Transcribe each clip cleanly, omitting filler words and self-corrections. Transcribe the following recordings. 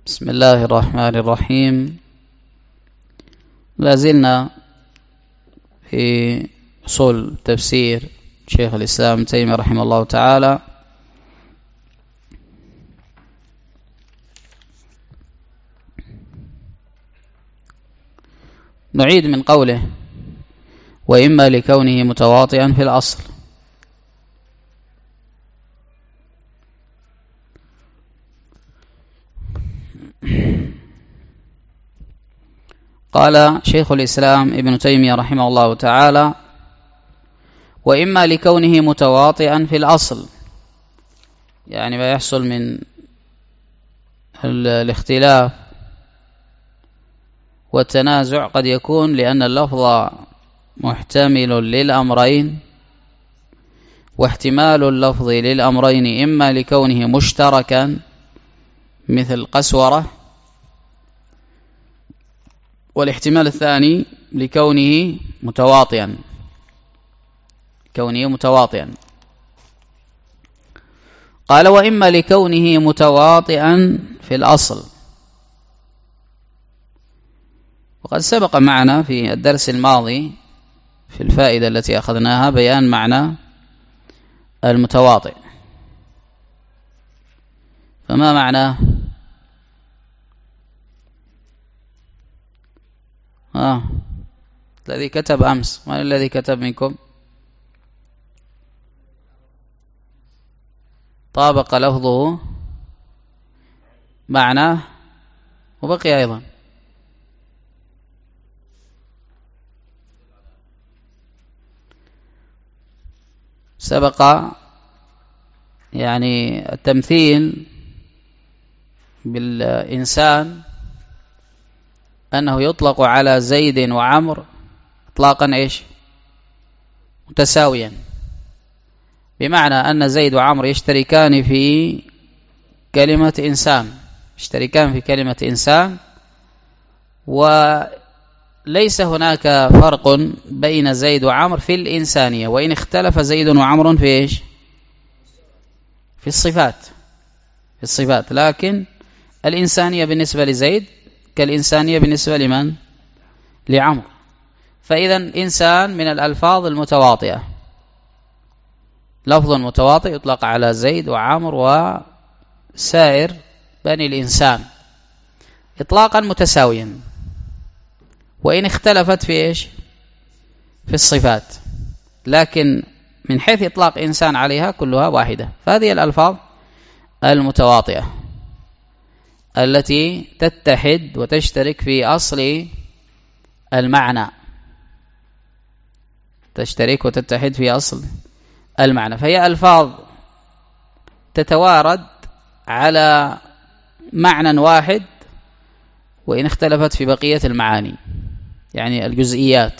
بسم الله الرحمن الرحيم. لازلنا في أصول تفسير شيخ الإسلام تيمية رحمه الله تعالى، نعيد من قوله: وإما لكونه متواطئا في الأصل. قال شيخ الإسلام ابن تيمية رحمه الله تعالى: وإما لكونه متواطئا في الأصل، يعني ما يحصل من الاختلاف والتنازع قد يكون لأن اللفظ محتمل للأمرين، واحتمال اللفظ للأمرين إما لكونه مشتركا مثل قسورة، والاحتمال الثاني لكونه متواطئا، قال: وإما لكونه متواطئا في الأصل. وقد سبق معنا في الدرس الماضي في الفائدة التي أخذناها بيان معنى المتواطئ. فما معناه؟ الذي كتب أمس، من الذي كتب منكم؟ طابق لفظه معناه وبقي أيضا سبق يعني التمثيل بالإنسان أنه يطلق على زيد وعمر إطلاقا إيش؟ متساويا، بمعنى أن زيد وعمر يشتركان في كلمة إنسان، وليس هناك فرق بين زيد وعمر في الإنسانية، وإن اختلف زيد وعمر في إيش؟ في الصفات، لكن الإنسانية بالنسبة لزيد كالإنسانية بالنسبة لمن؟ لعمر. فإذا إنسان من الألفاظ المتواطئة، لفظ متواطئ يطلق على زيد وعمر وسائر بني الإنسان إطلاقا متساويا، وإن اختلفت في إيش؟ في الصفات، لكن من حيث إطلاق إنسان عليها كلها واحدة. فهذه الألفاظ المتواطئة التي تتحد وتشترك في أصل المعنى، فهي ألفاظ تتوارد على معنى واحد وإن اختلفت في بقية المعاني، يعني الجزئيات.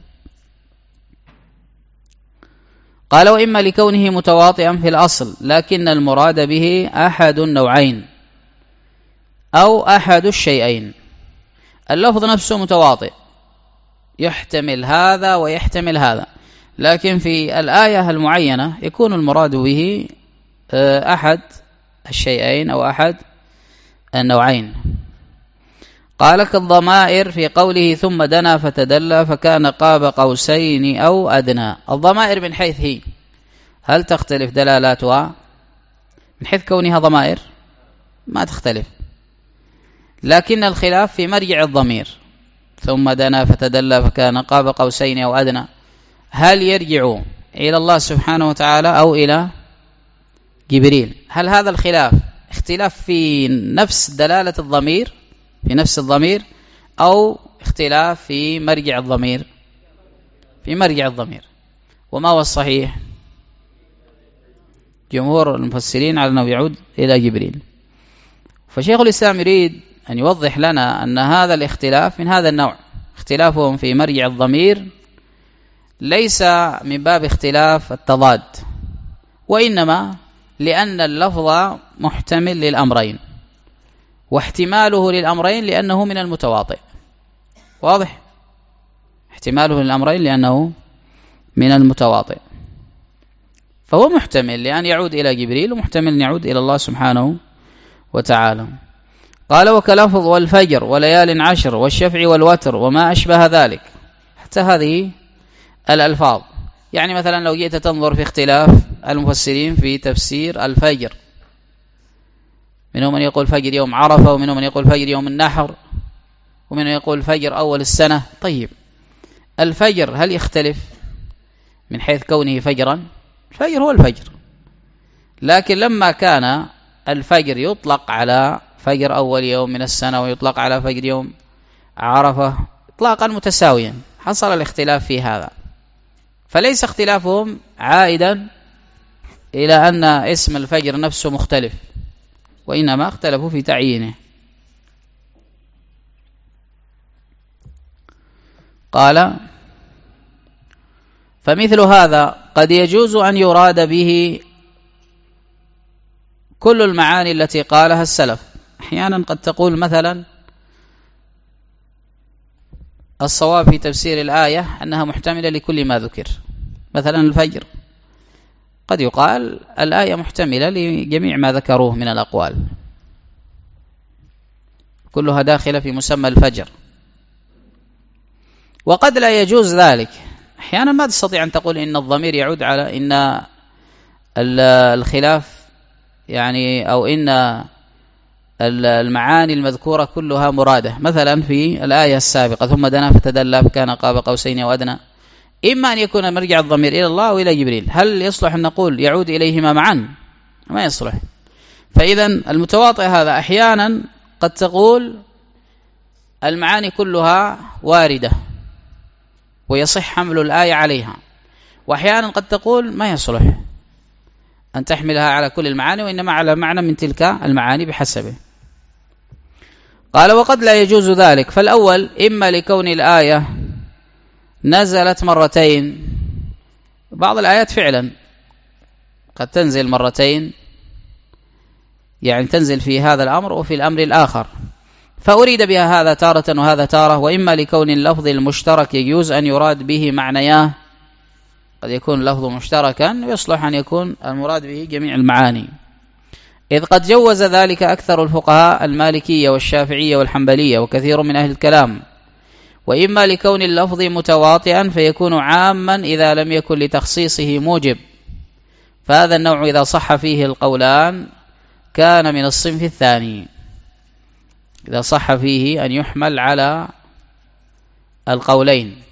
قال: وإما لكونه متواطئا في الأصل، لكن المراد به أحد النوعين أو أحد الشيئين. اللفظ نفسه متواطئ، يحتمل هذا ويحتمل هذا، لكن في الآية المعينة يكون المراد به أحد الشيئين أو أحد النوعين. قال: كالضمائر في قوله: ثم دنا فتدلى فكان قاب قوسين أو أدنى. الضمائر من حيث هي، هل تختلف دلالاتها؟ من حيث كونها ضمائر ما تختلف، لكن الخلاف في مرجع الضمير. ثم دنا فتدلى فكان قاب قوسين أو أدنى، هل يرجع إلى الله سبحانه وتعالى أو إلى جبريل؟ هل هذا الخلاف اختلاف في نفس دلالة الضمير، في نفس الضمير، أو اختلاف في مرجع الضمير؟ في مرجع الضمير. وما هو الصحيح؟ جمهور المفسرين على أنه يعود إلى جبريل. فشيخ الإسلام يريد أن يوضح لنا أن هذا الاختلاف من هذا النوع، اختلافهم في مرجع الضمير ليس من باب اختلاف التضاد، وإنما لأن اللفظ محتمل للأمرين، واحتماله للأمرين لأنه من المتواطئ. واضح؟ احتماله للأمرين لأنه من المتواطئ، فهو محتمل لأن يعود إلى جبريل، ومحتمل أن يعود إلى الله سبحانه وتعالى. قال وكلفظ والفجر وليال عشر والشفع والوتر وما أشبه ذلك، حتى هذه الألفاظ. يعني مثلا لو جئت تنظر في اختلاف المفسرين في تفسير الفجر، منهم من يقول فجر يوم عرفة، ومنهم من يقول فجر يوم النحر، ومنهم يقول فجر أول السنة. طيب الفجر هل يختلف من حيث كونه فجرا؟ الفجر هو الفجر، لكن لما كان الفجر يطلق على فجر أول يوم من السنة ويطلق على فجر يوم عرفة إطلاقا متساويا، حصل الاختلاف في هذا، فليس اختلافهم عائدا إلى أن اسم الفجر نفسه مختلف، وإنما اختلفوا في تعيينه. قال فمثل هذا قد يجوز أن يراد به كل المعاني التي قالها السلف. أحيانا قد تقول مثلا الصواب في تفسير الآية أنها محتملة لكل ما ذكر، مثلا الفجر قد يقال الآية محتملة لجميع ما ذكروه من الأقوال، كلها داخلة في مسمى الفجر. وقد لا يجوز ذلك، أحيانا ما تستطيع أن تقول إن الضمير يعود على إن الخلاف يعني أو إن المعاني المذكورة كلها مرادة. مثلا في الآية السابقة ثم دنا فتدلى فكان قاب قوسين أو أدنى، إما أن يكون مرجع الضمير إلى الله وإلى جبريل، هل يصلح أن نقول يعود إليهما معا؟ ما يصلح. فإذا المتواطئ هذا أحيانا قد تقول المعاني كلها واردة ويصح حمل الآية عليها، وأحيانا قد تقول ما يصلح أن تحملها على كل المعاني، وإنما على معنى من تلك المعاني بحسبه. قال وقد لا يجوز ذلك، فالأول إما لكون الآية نزلت مرتين، بعض الآيات فعلا قد تنزل مرتين، يعني تنزل في هذا الأمر وفي الأمر الآخر، فأريد بها هذا تارة وهذا تارة. وإما لكون اللفظ المشترك يجوز أن يراد به معنياه، قد يكون اللفظ مشتركا ويصلح أن يكون المراد به جميع المعاني، إذ قد جوز ذلك أكثر الفقهاء المالكية والشافعية والحنبلية وكثير من أهل الكلام. وإما لكون اللفظ متواطئا فيكون عاما إذا لم يكن لتخصيصه موجب، فهذا النوع إذا صح فيه القولان كان من الصنف الثاني، إذا صح فيه أن يحمل على القولين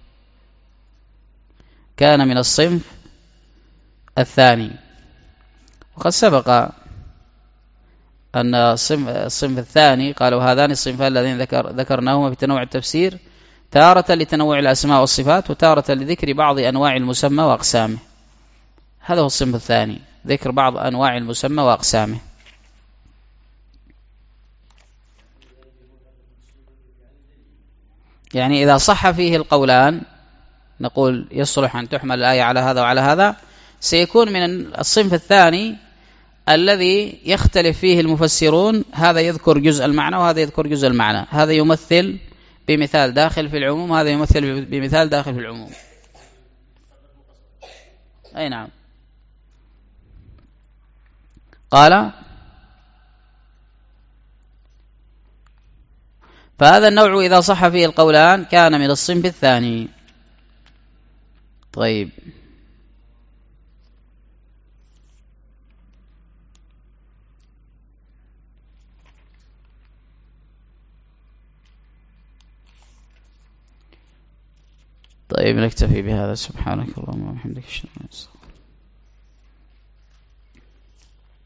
كان من الصنف الثاني. وقد سبق أن الصنف الثاني قالوا هذان الصنفان الذين ذكرناهما في تنوع التفسير، تارة لتنوع الأسماء والصفات وتارة لذكر بعض أنواع المسمى وأقسامه. هذا هو الصنف الثاني، ذكر بعض أنواع المسمى وأقسامه. يعني إذا صح فيه القولان نقول يصلح أن تحمل الآية على هذا وعلى هذا، سيكون من الصنف الثاني الذي يختلف فيه المفسرون، هذا يذكر جزء المعنى وهذا يذكر جزء المعنى، هذا يمثل بمثال داخل في العموم، هذا يمثل بمثال داخل في العموم. أي نعم. قال فهذا النوع إذا صح فيه القولان كان من الصنف الثاني. طيب نكتفي بهذا. سبحانك اللهم وبحمدك.